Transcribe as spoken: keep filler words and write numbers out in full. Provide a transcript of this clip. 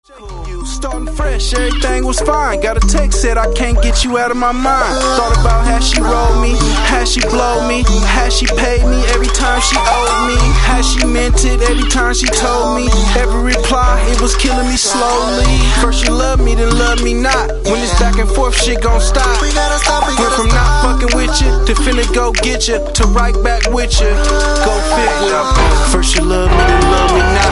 You starting fresh, everything was fine. Got a text said I can't get you out of my mind. Thought about how she rolled me, how she blowed me, how she paid me every time she owed me, how she meant it every time she told me. Every reply, it was killing me slowly. First you love me, then love me not. When it's back and forth, shit gon' stop. We gotta stop, we Went gotta from stop. not fucking with you to finna go get you to right back with you. Go figure. First you love me, then love me not.